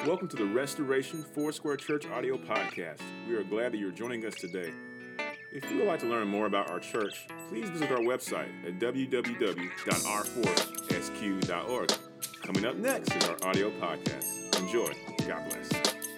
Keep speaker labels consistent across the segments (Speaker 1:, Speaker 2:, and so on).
Speaker 1: Welcome to the Restoration Foursquare Church audio podcast. We are glad that you're joining us today. If you would like to learn more about our church, please visit our website at www.r4sq.org. Coming up next is our audio podcast. Enjoy. God bless.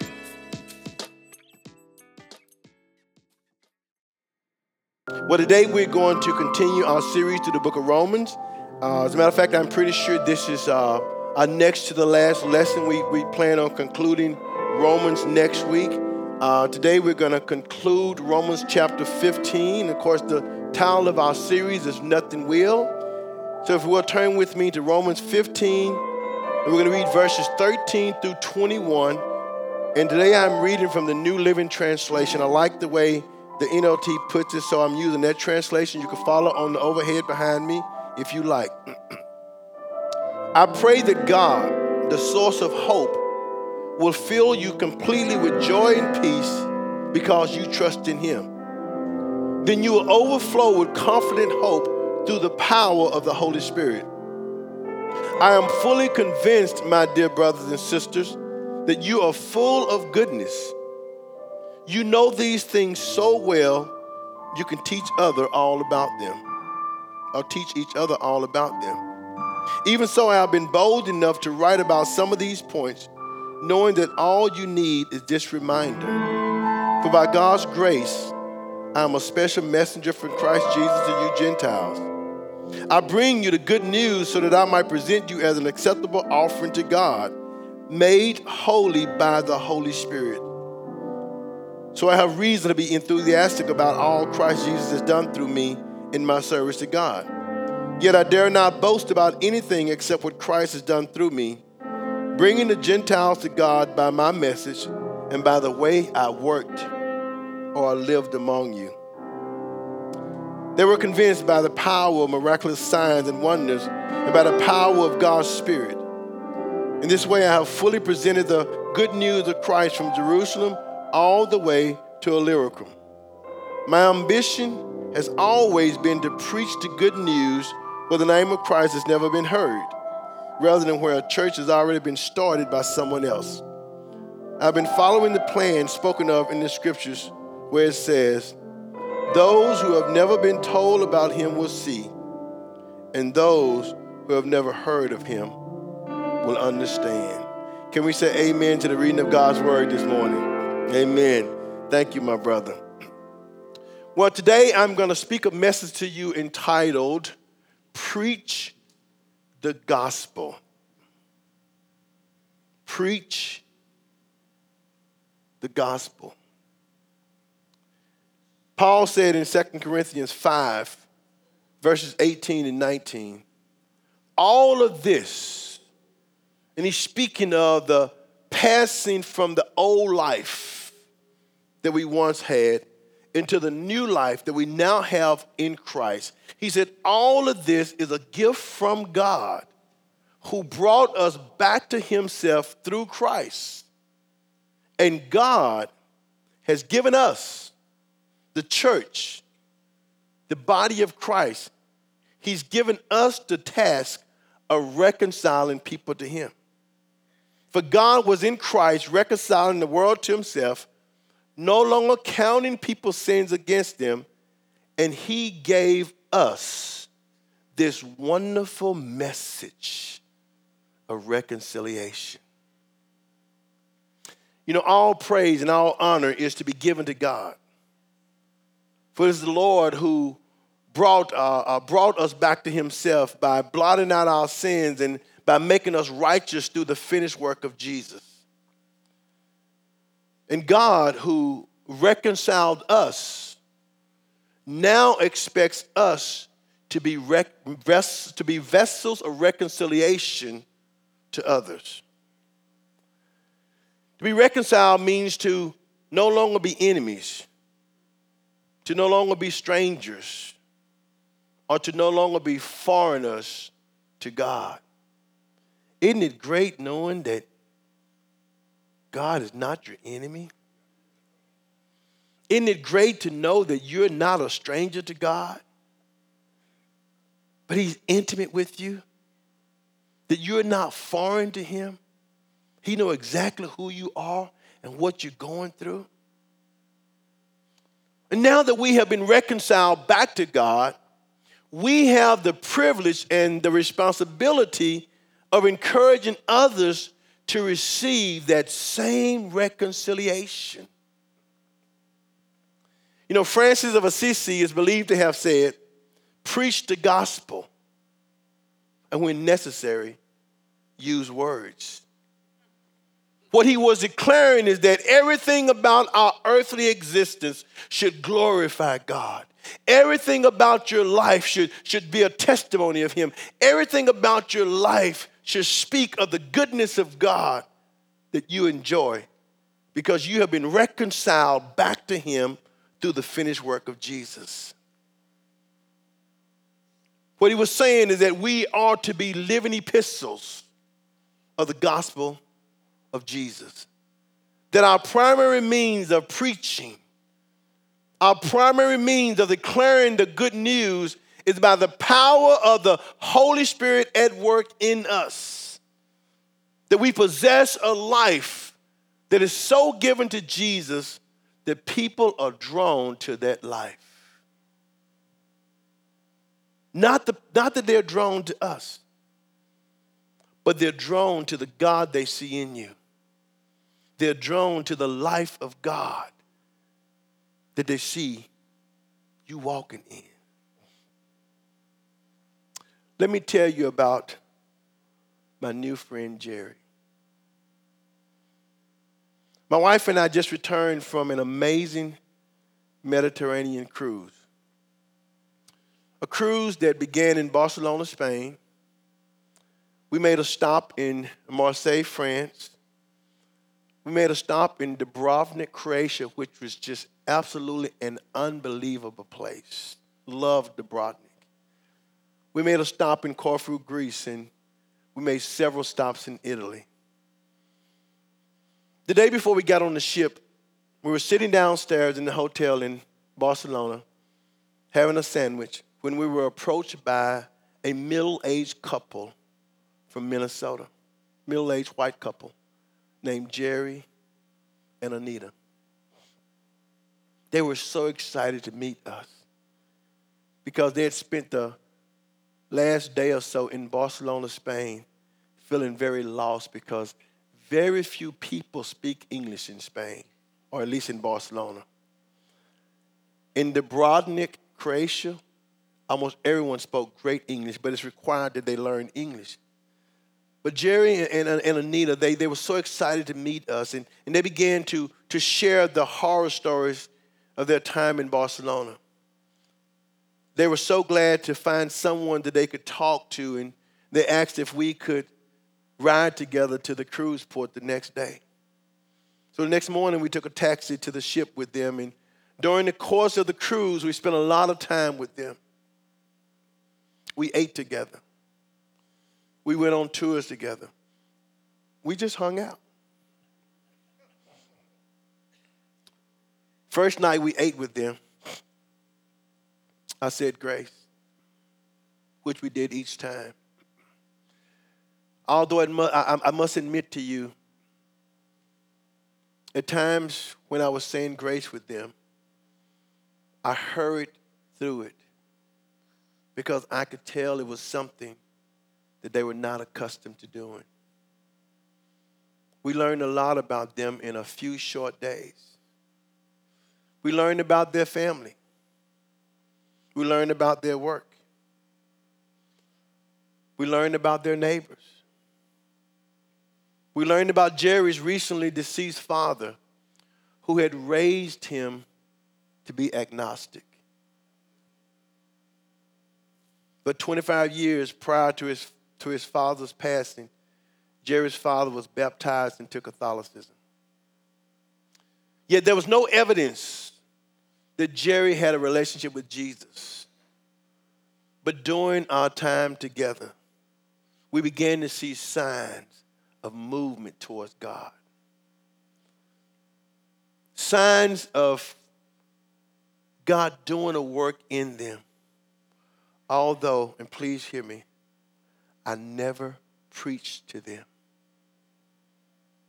Speaker 2: Well, today we're going to continue our series through the book of Romans. As a matter of fact, I'm pretty sure this is our next to the last lesson. We plan on concluding Romans next week. Today we're going to conclude Romans chapter 15. Of course, the title of our series is Nothing Will. So if you will turn with me to Romans 15, and we're going to read verses 13 through 21. And today I'm reading from the New Living Translation. I like the way the NLT puts it, so I'm using that translation. You can follow on the overhead behind me if you like. I pray that God, the source of hope, will fill you completely with joy and peace because you trust in Him. Then you will overflow with confident hope through the power of the Holy Spirit. I am fully convinced, my dear brothers and sisters, that you are full of goodness. You know these things so well, you can teach each other all about them. Even so, I have been bold enough to write about some of these points, knowing that all you need is this reminder. For by God's grace, I am a special messenger from Christ Jesus to you Gentiles. I bring you the good news so that I might present you as an acceptable offering to God, made holy by the Holy Spirit. So I have reason to be enthusiastic about all Christ Jesus has done through me in my service to God. Yet I dare not boast about anything except what Christ has done through me, bringing the Gentiles to God by my message and by the way I worked or lived among you. They were convinced by the power of miraculous signs and wonders and by the power of God's Spirit. In this way I have fully presented the good news of Christ from Jerusalem all the way to Illyricum. My ambition has always been to preach the good news where the name of Christ has never been heard, rather than where a church has already been started by someone else. I've been following the plan spoken of in the scriptures where it says, those who have never been told about him will see, and those who have never heard of him will understand. Can we say amen to the reading of God's word this morning? Amen. Thank you, my brother. Well, today I'm going to speak a message to you entitled, Preach the Gospel. Preach the Gospel. Paul said in 2 Corinthians 5, verses 18 and 19, all of this, and he's speaking of the passing from the old life that we once had into the new life that we now have in Christ. He said, all of this is a gift from God who brought us back to himself through Christ. And God has given us, the church, the body of Christ, he's given us the task of reconciling people to him. For God was in Christ reconciling the world to himself, no longer counting people's sins against them, and he gave us this wonderful message of reconciliation. You know, all praise and all honor is to be given to God. For it is the Lord who brought us back to himself by blotting out our sins and by making us righteous through the finished work of Jesus. And God, who reconciled us, now expects us to be vessels of reconciliation to others. To be reconciled means to no longer be enemies, to no longer be strangers, or to no longer be foreigners to God. Isn't it great knowing that God is not your enemy? Isn't it great to know that you're not a stranger to God, but he's intimate with you, that you're not foreign to him, He knows exactly who you are and what you're going through. And now that we have been reconciled back to God, we have the privilege and the responsibility of encouraging others to receive that same reconciliation. You know, Francis of Assisi is believed to have said, preach the gospel, and when necessary, use words. What he was declaring is that everything about our earthly existence should glorify God. Everything about your life should be a testimony of him. Everything about your life should speak of the goodness of God that you enjoy because you have been reconciled back to him through the finished work of Jesus. What he was saying is that we are to be living epistles of the gospel of Jesus. That our primary means of preaching, our primary means of declaring the good news is by the power of the Holy Spirit at work in us. That we possess a life that is so given to Jesus that people are drawn to that life. Not that they're drawn to us, but they're drawn to the God they see in you. They're drawn to the life of God that they see you walking in. Let me tell you about my new friend, Jerry. My wife and I just returned from an amazing Mediterranean cruise. A cruise that began in Barcelona, Spain. We made a stop in Marseille, France. We made a stop in Dubrovnik, Croatia, which was just absolutely an unbelievable place. Loved Dubrovnik. We made a stop in Corfu, Greece, and we made several stops in Italy. The day before we got on the ship, we were sitting downstairs in the hotel in Barcelona, having a sandwich, when we were approached by a middle-aged couple from Minnesota, middle-aged white couple named Jerry and Anita. They were so excited to meet us because they had spent the last day or so in Barcelona, Spain, feeling very lost because very few people speak English in Spain, or at least in Barcelona. In Dubrovnik, Croatia, almost everyone spoke great English, but it's required that they learn English. But Jerry and Anita, they were so excited to meet us, and they began to share the horror stories of their time in Barcelona. They were so glad to find someone that they could talk to, and they asked if we could ride together to the cruise port the next day. So the next morning, we took a taxi to the ship with them, and during the course of the cruise, we spent a lot of time with them. We ate together. We went on tours together. We just hung out. First night we ate with them, I said grace, which we did each time. Although I must admit to you, at times when I was saying grace with them, I hurried through it because I could tell it was something that they were not accustomed to doing. We learned a lot about them in a few short days. We learned about their family. We learned about their work. We learned about their neighbors. We learned about Jerry's recently deceased father, who had raised him to be agnostic. But 25 years prior to his father's passing, Jerry's father was baptized into Catholicism. Yet there was no evidence that Jerry had a relationship with Jesus. But during our time together, we began to see signs of movement towards God. Signs of God doing a work in them. Although, and please hear me, I never preached to them.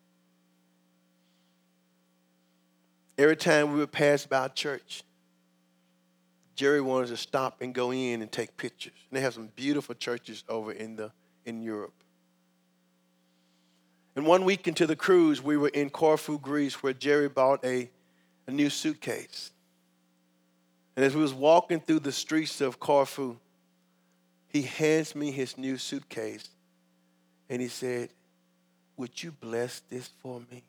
Speaker 2: Every time we would pass by church, Jerry wanted to stop and go in and take pictures. And they have some beautiful churches over in Europe. And one week into the cruise, we were in Corfu, Greece, where Jerry bought a new suitcase. And as we was walking through the streets of Corfu, he hands me his new suitcase. And he said, "Would you bless this for me?"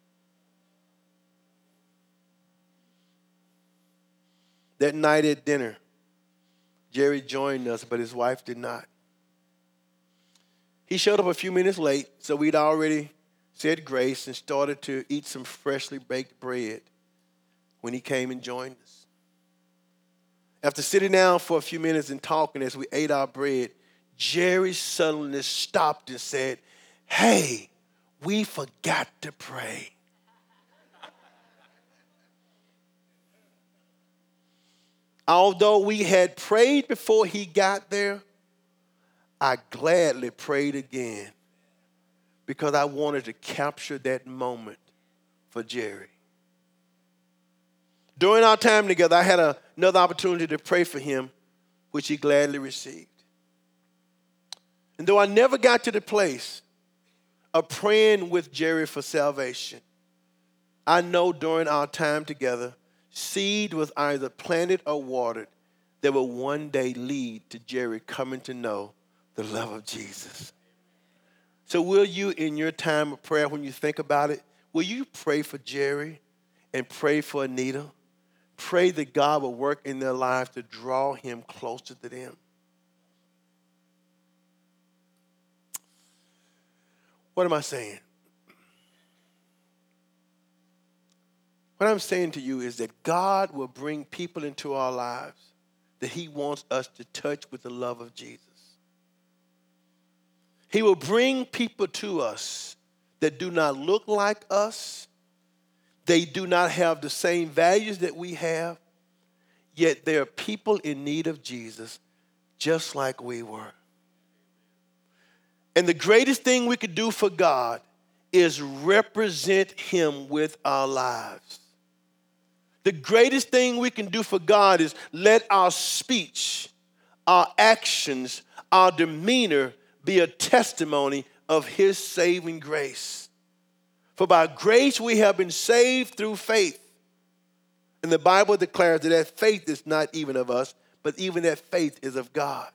Speaker 2: That night at dinner, Jerry joined us, but his wife did not. He showed up a few minutes late, so we'd already said grace and started to eat some freshly baked bread when he came and joined us. After sitting down for a few minutes and talking as we ate our bread, Jerry suddenly stopped and said, "Hey, we forgot to pray." Although we had prayed before he got there, I gladly prayed again because I wanted to capture that moment for Jerry. During our time together, I had another opportunity to pray for him, which he gladly received. And though I never got to the place of praying with Jerry for salvation, I know during our time together, seed was either planted or watered that will one day lead to Jerry coming to know the love of Jesus. So will you, in your time of prayer, when you think about it, will you pray for Jerry and pray for Anita? Pray that God will work in their lives to draw him closer to them. What am I saying? What I'm saying to you is that God will bring people into our lives that he wants us to touch with the love of Jesus. He will bring people to us that do not look like us. They do not have the same values that we have, yet they are people in need of Jesus just like we were. And the greatest thing we could do for God is represent him with our lives. The greatest thing we can do for God is let our speech, our actions, our demeanor be a testimony of his saving grace. For by grace we have been saved through faith. And the Bible declares that faith is not even of us, but even that faith is of God.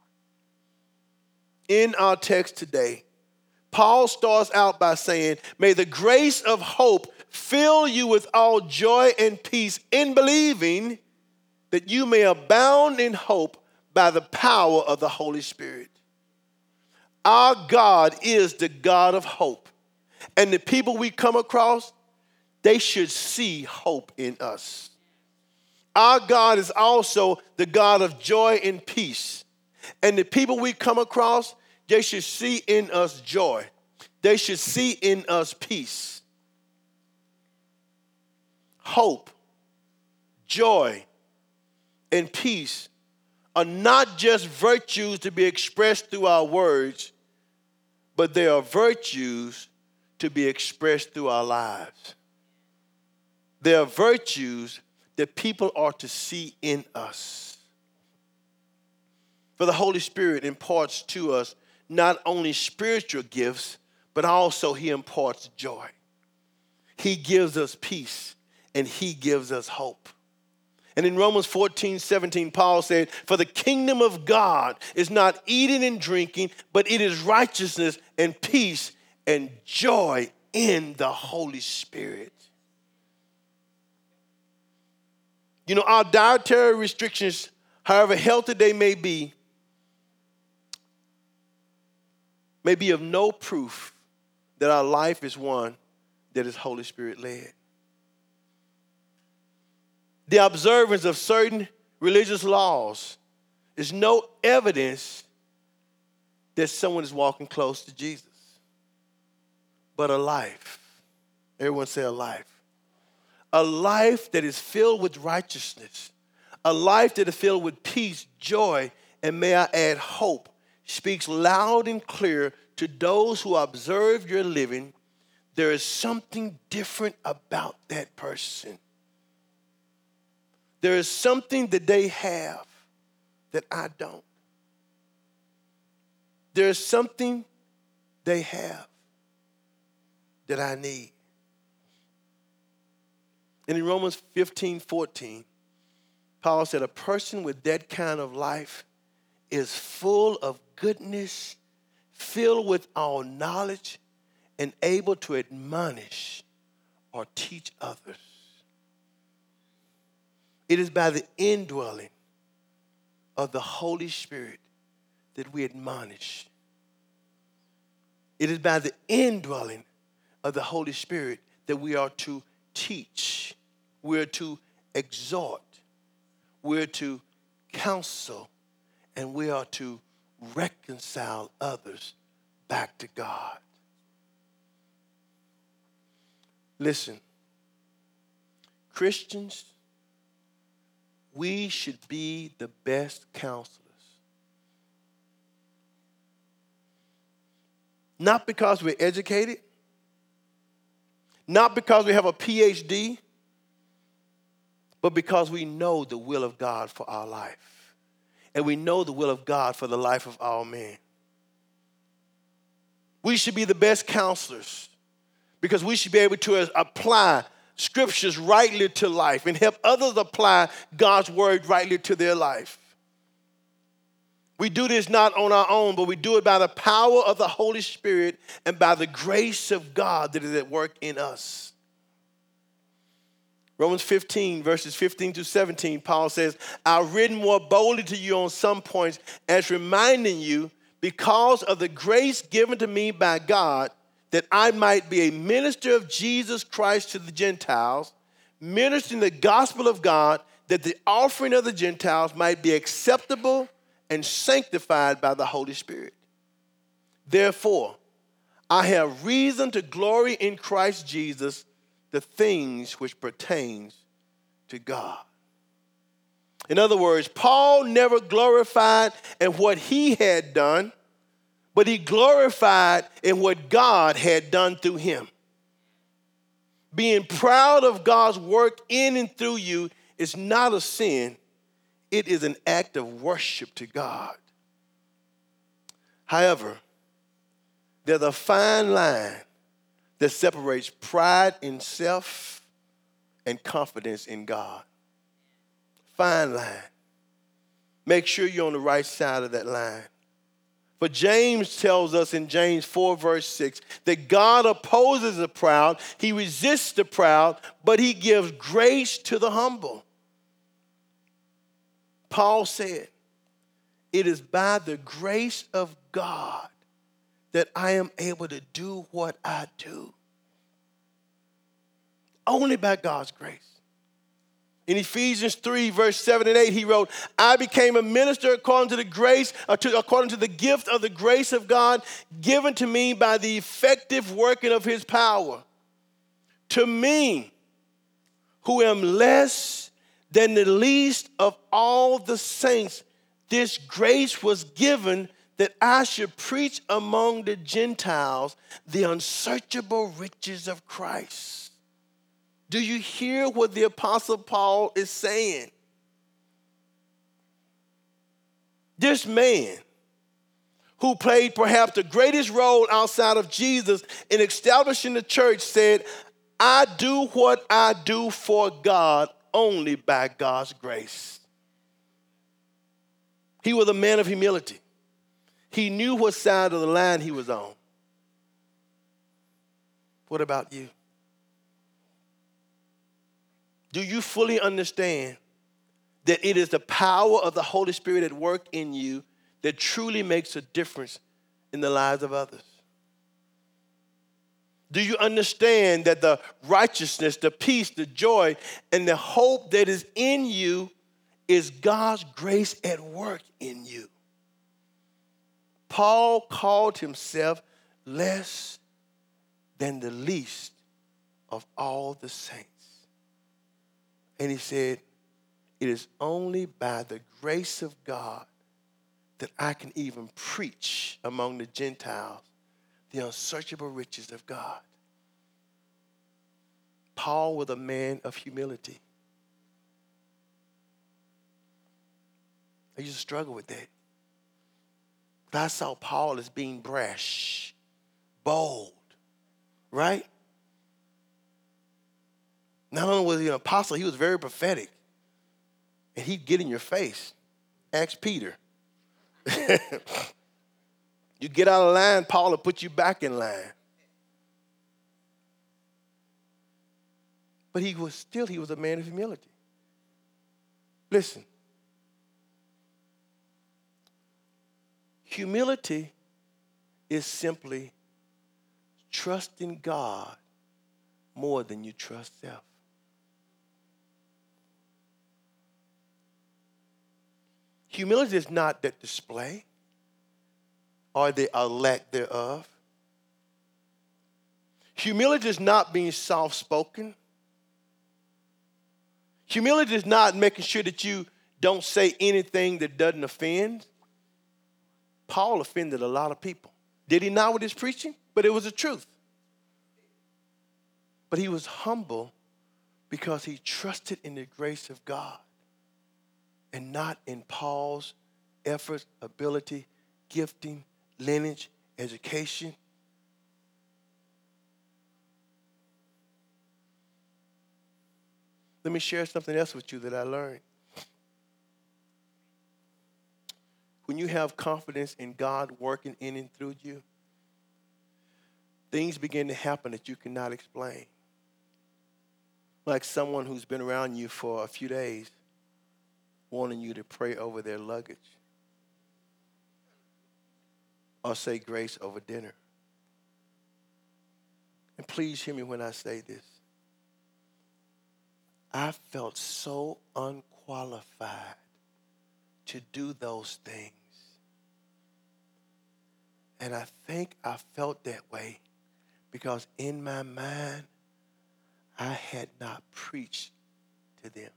Speaker 2: In our text today, Paul starts out by saying, "May the grace of hope fill you with all joy and peace in believing, that you may abound in hope by the power of the Holy Spirit." Our God is the God of hope. And the people we come across, they should see hope in us. Our God is also the God of joy and peace. And the people we come across, they should see in us joy. They should see in us peace. Hope, joy, and peace are not just virtues to be expressed through our words, but they are virtues to be expressed through our lives. They are virtues that people are to see in us. For the Holy Spirit imparts to us not only spiritual gifts, but also he imparts joy. He gives us peace and he gives us hope. And in Romans 14:17, Paul said, "For the kingdom of God is not eating and drinking, but it is righteousness and peace and joy in the Holy Spirit." You know, our dietary restrictions, however healthy they may be of no proof that our life is one that is Holy Spirit led. The observance of certain religious laws is no evidence that someone is walking close to Jesus, but a life. Everyone say a life. A life that is filled with righteousness, a life that is filled with peace, joy, and may I add hope, speaks loud and clear to those who observe your living there is something different about that person. There is something that they have that I don't. There is something they have that I need. And in Romans 15:14, Paul said, a person with that kind of life is full of goodness, filled with all knowledge, and able to admonish or teach others. It is by the indwelling of the Holy Spirit that we admonish. It is by the indwelling of the Holy Spirit that we are to teach. We're to exhort. We're to counsel. And we are to reconcile others back to God. Listen, Christians, we should be the best counselors. Not because we're educated, not because we have a PhD, but because we know the will of God for our life. And we know the will of God for the life of all men. We should be the best counselors because we should be able to apply scriptures rightly to life and help others apply God's word rightly to their life. We do this not on our own, but we do it by the power of the Holy Spirit and by the grace of God that is at work in us. Romans 15, verses 15 to 17, Paul says, I've written more boldly to you on some points as reminding you because of the grace given to me by God that I might be a minister of Jesus Christ to the Gentiles, ministering the gospel of God, that the offering of the Gentiles might be acceptable and sanctified by the Holy Spirit. Therefore, I have reason to glory in Christ Jesus, the things which pertains to God. In other words, Paul never glorified in what he had done, but he glorified in what God had done through him. Being proud of God's work in and through you is not a sin. It is an act of worship to God. However, there's a fine line that separates pride in self and confidence in God. Fine line. Make sure you're on the right side of that line. But James tells us in James 4, verse 6, that God opposes the proud, he resists the proud, but he gives grace to the humble. Paul said, it is by the grace of God that I am able to do what I do. Only by God's grace. In Ephesians 3, verse 7 and 8, he wrote, I became a minister according to the grace, according to the gift of the grace of God given to me by the effective working of his power. To me, who am less than the least of all the saints, this grace was given that I should preach among the Gentiles the unsearchable riches of Christ. Do you hear what the Apostle Paul is saying? This man who played perhaps the greatest role outside of Jesus in establishing the church said, I do what I do for God only by God's grace. He was a man of humility. He knew what side of the line he was on. What about you? Do you fully understand that it is the power of the Holy Spirit at work in you that truly makes a difference in the lives of others? Do you understand that the righteousness, the peace, the joy, and the hope that is in you is God's grace at work in you? Paul called himself less than the least of all the saints. And he said, it is only by the grace of God that I can even preach among the Gentiles the unsearchable riches of God. Paul was a man of humility. I used to struggle with that. But I saw Paul as being brash, bold, right? Not only was he an apostle, he was very prophetic. And he'd get in your face. Ask Peter. You get out of line, Paul will put you back in line. But he was a man of humility. Listen. Humility is simply trusting God more than you trust self. Humility is not that display or the lack thereof. Humility is not being soft-spoken. Humility is not making sure that you don't say anything that doesn't offend. Paul offended a lot of people. Did he not with his preaching? But it was the truth. But he was humble because he trusted in the grace of God and not in Paul's efforts, ability, gifting, lineage, education. Let me share something else with you that I learned. When you have confidence in God working in and through you, things begin to happen that you cannot explain. Like someone who's been around you for a few days wanting you to pray over their luggage or say grace over dinner. And please hear me when I say this. I felt so unqualified to do those things. And I think I felt that way because in my mind, I had not preached to them.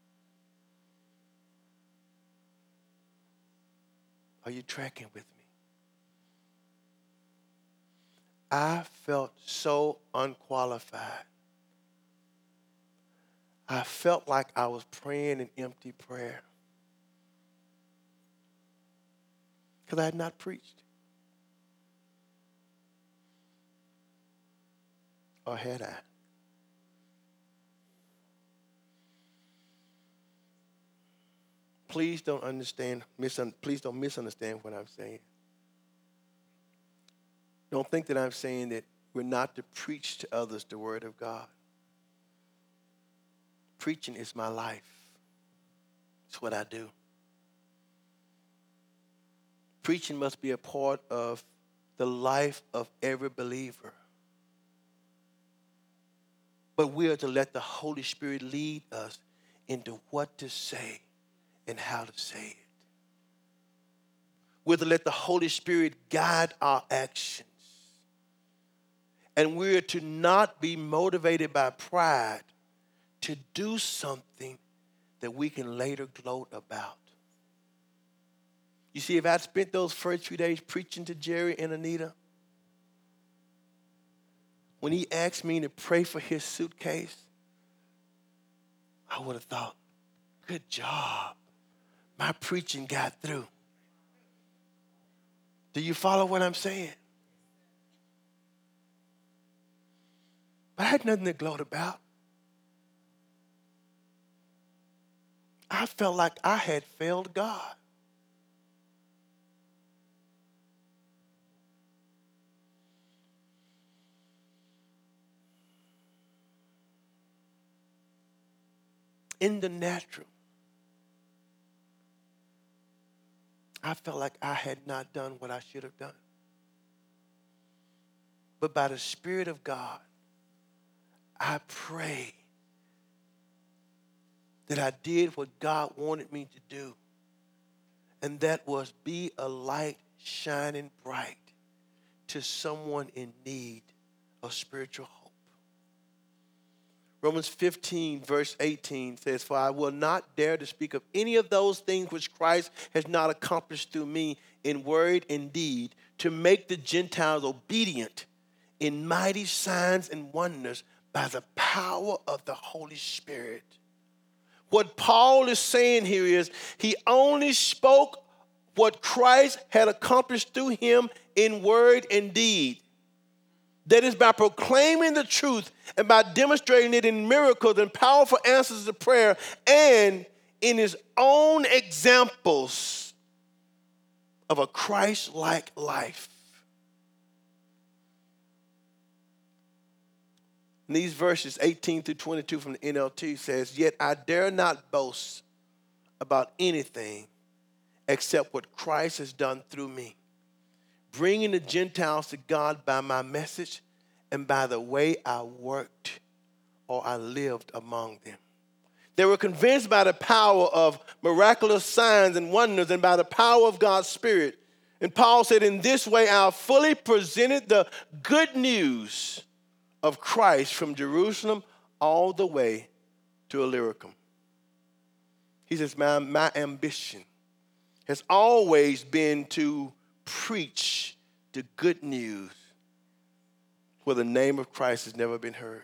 Speaker 2: Are you tracking with me? I felt so unqualified. I felt like I was praying an empty prayer because I had not preached. Or had I? Please don't misunderstand what I'm saying. Don't think that I'm saying that we're not to preach to others the word of God. Preaching is my life. It's what I do. Preaching must be a part of the life of every believer. But we are to let the Holy Spirit lead us into what to say and how to say it. We're to let the Holy Spirit guide our actions. And we're to not be motivated by pride to do something that we can later gloat about. You see, if I'd spent those first few days preaching to Jerry and Anita, when he asked me to pray for his suitcase, I would have thought, good job. My preaching got through. Do you follow what I'm saying? But I had nothing to gloat about. I felt like I had failed God. In the natural, I felt like I had not done what I should have done. But by the Spirit of God, I pray that I did what God wanted me to do. And that was be a light shining bright to someone in need of spiritual hope. Romans 15, verse 18 says, "For I will not dare to speak of any of those things which Christ has not accomplished through me in word and deed, to make the Gentiles obedient in mighty signs and wonders by the power of the Holy Spirit. What Paul is saying here is he only spoke what Christ had accomplished through him in word and deed. That is by proclaiming the truth and by demonstrating it in miracles and powerful answers to prayer and in his own examples of a Christ-like life. In these verses 18 through 22 from the NLT says, "Yet I dare not boast about anything except what Christ has done through me, bringing the Gentiles to God by my message and by the way I worked or I lived among them." They were convinced by the power of miraculous signs and wonders and by the power of God's Spirit. And Paul said, in this way I fully presented the good news of Christ from Jerusalem all the way to Illyricum. He says, my ambition has always been to preach the good news where the name of Christ has never been heard.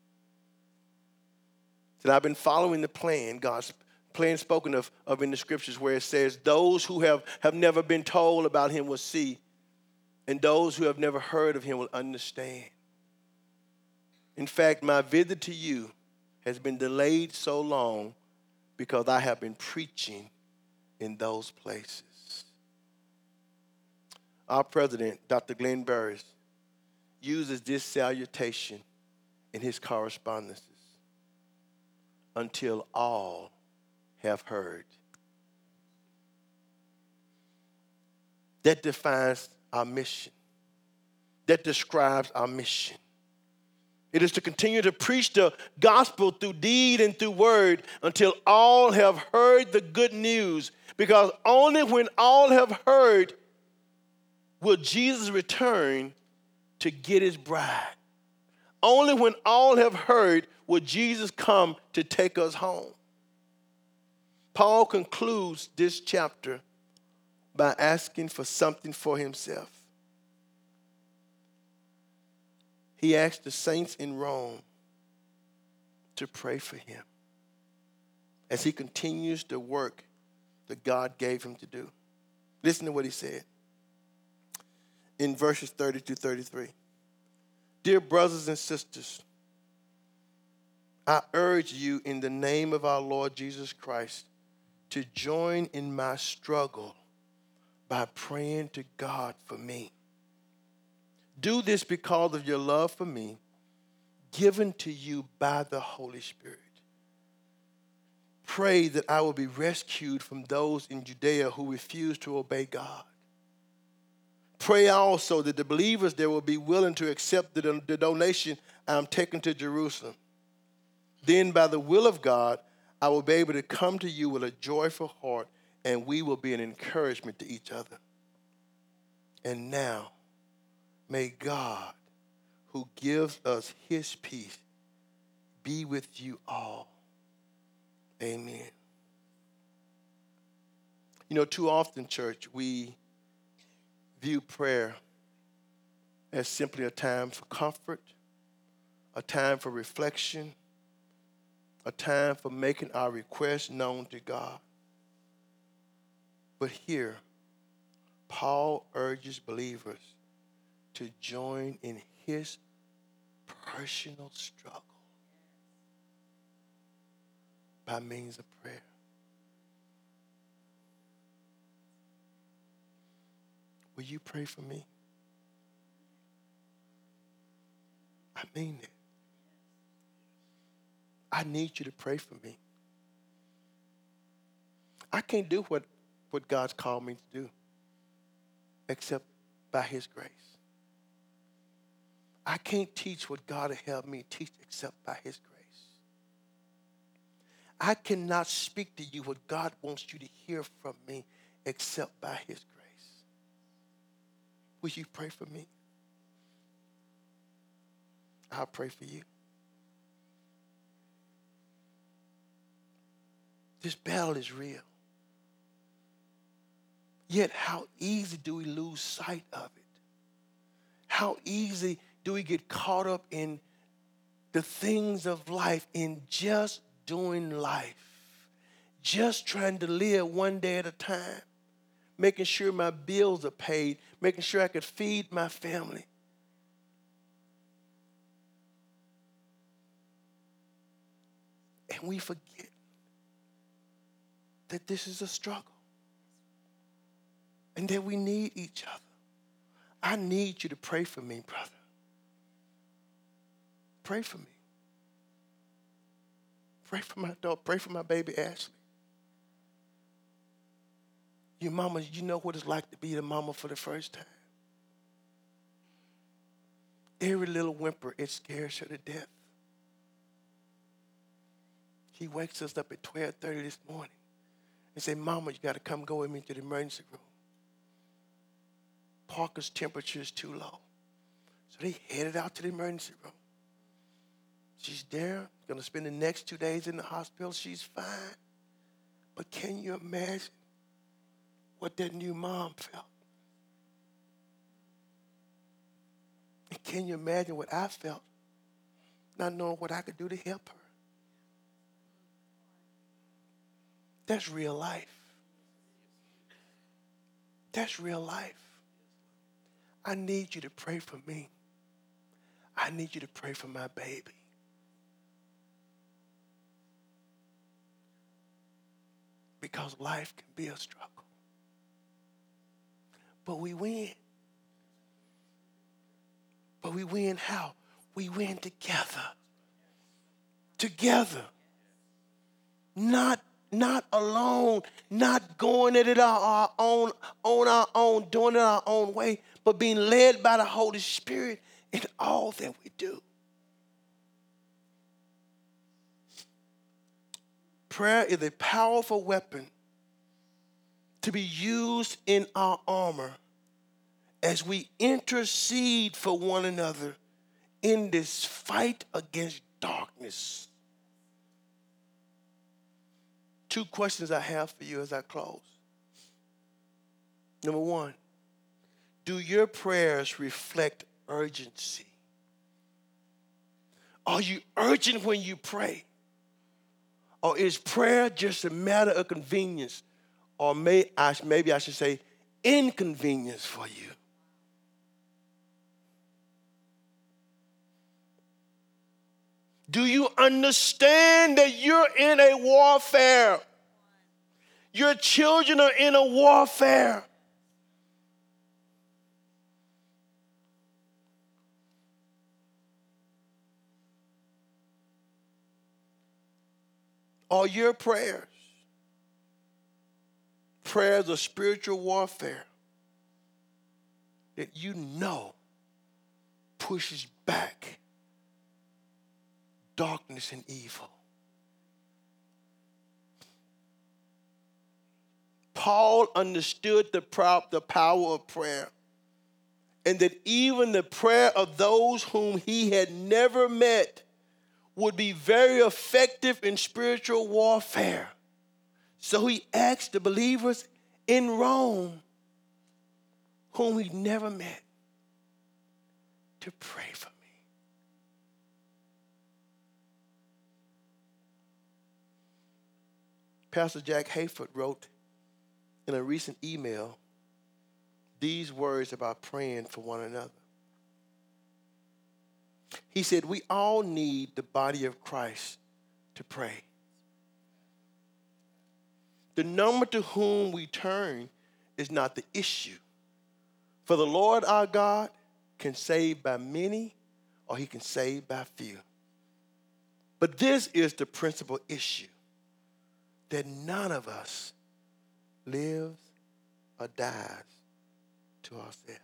Speaker 2: And I've been following the plan, God's plan spoken of in the scriptures, where it says those who have never been told about him will see, and those who have never heard of him will understand. In fact, my visit to you has been delayed so long because I have been preaching in those places. Our president, Dr. Glenn Burris, uses this salutation in his correspondences. Until all have heard. That defines our mission. That describes our mission. It is to continue to preach the gospel through deed and through word until all have heard the good news. Because only when all have heard will Jesus return to get his bride. Only when all have heard will Jesus come to take us home. Paul concludes this chapter by asking for something for himself. He asked the saints in Rome to pray for him as he continues the work that God gave him to do. Listen to what he said in verses 30 to 33. Dear brothers and sisters, I urge you in the name of our Lord Jesus Christ to join in my struggle by praying to God for me. Do this because of your love for me, given to you by the Holy Spirit. Pray that I will be rescued from those in Judea who refuse to obey God. Pray also that the believers there will be willing to accept the donation I am taking to Jerusalem. Then by the will of God, I will be able to come to you with a joyful heart, and we will be an encouragement to each other. And now, may God, who gives us his peace, be with you all. Amen. You know, too often, church, we view prayer as simply a time for comfort, a time for reflection, a time for making our requests known to God. But here, Paul urges believers to join in his personal struggle by means of prayer. Will you pray for me? I mean it. I need you to pray for me. I can't do what God's called me to do except by his grace. I can't teach what God has helped me teach except by his grace. I cannot speak to you what God wants you to hear from me except by his grace. Will you pray for me? I'll pray for you. This battle is real. Yet how easy do we lose sight of it? How easy do we get caught up in the things of life in just doing life, just trying to live one day at a time, making sure my bills are paid, making sure I could feed my family. And we forget that this is a struggle and that we need each other. I need you to pray for me, brother. Pray for me. Pray for my daughter. Pray for my baby Ashley. Your mama, you know what it's like to be the mama for the first time. Every little whimper, it scares her to death. He wakes us up at 12:30 this morning and say, Mama, you got to come go with me to the emergency room. Parker's temperature is too low. So they headed out to the emergency room. She's there, going to spend the next 2 days in the hospital. She's fine. But can you imagine what that new mom felt? And can you imagine what I felt, not knowing what I could do to help her? That's real life. That's real life. I need you to pray for me. I need you to pray for my baby. Because life can be a struggle. But we win. But we win how? We win together. Together. Not alone, not going at it on our own, doing it our own way, but being led by the Holy Spirit in all that we do. Prayer is a powerful weapon to be used in our armor as we intercede for one another in this fight against darkness. 2 questions I have for you as I close. Number 1, do your prayers reflect urgency? Are you urgent when you pray? Or is prayer just a matter of convenience? Or maybe I should say inconvenience for you? Do you understand that you're in a warfare? Your children are in a warfare. Are your prayers of spiritual warfare that you know pushes back darkness and evil? Paul understood the power of prayer, and that even the prayer of those whom he had never met would be very effective in spiritual warfare. So he asked the believers in Rome, whom he never met, to pray for me. Pastor Jack Hayford wrote in a recent email these words about praying for one another. He said, we all need the body of Christ to pray. The number to whom we turn is not the issue. For the Lord our God can save by many, or he can save by few. But this is the principal issue, that none of us lives or dies to ourselves.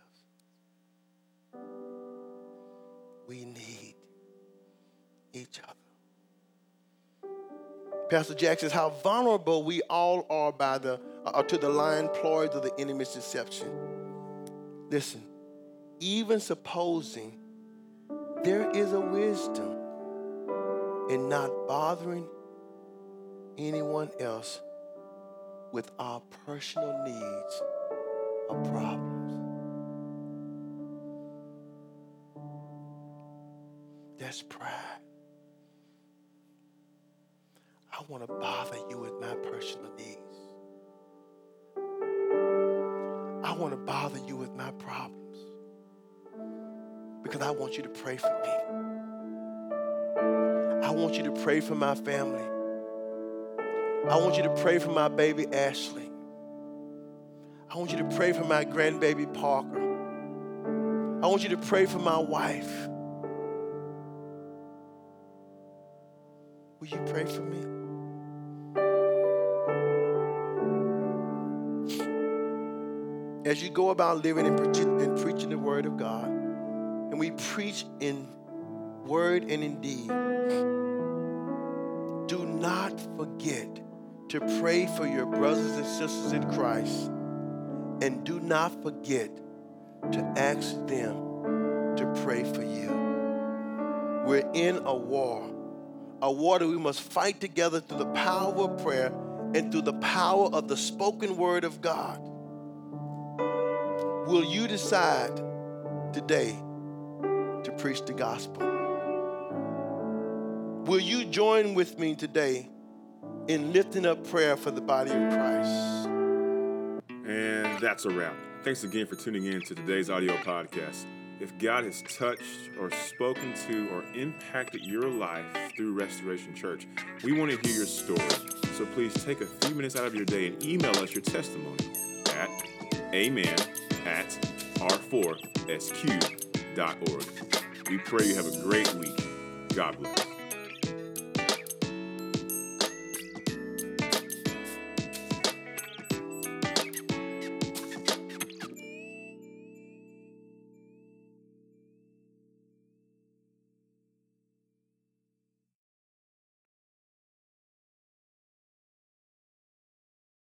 Speaker 2: We need each other. Pastor Jack says how vulnerable we all are to the lying ploys of the enemy's deception. Listen, even supposing there is a wisdom in not bothering anyone else with our personal needs or problems. That's pride. I want to bother you with my personal needs. I want to bother you with my problems because I want you to pray for me. I want you to pray for my family. I want you to pray for my baby Ashley. I want you to pray for my grandbaby Parker. I want you to pray for my wife. Will you pray for me? As you go about living and preaching the word of God, and we preach in word and in deed, do not forget to pray for your brothers and sisters in Christ, and do not forget to ask them to pray for you. We're in a war that we must fight together through the power of prayer and through the power of the spoken word of God. Will you decide today to preach the gospel? Will you join with me today in lifting up prayer for the body of Christ?
Speaker 1: And that's a wrap. Thanks again for tuning in to today's audio podcast. If God has touched or spoken to or impacted your life through Restoration Church, we want to hear your story. So please take a few minutes out of your day and email us your testimony at amen@r4sq.org. We pray you have a great week. God bless.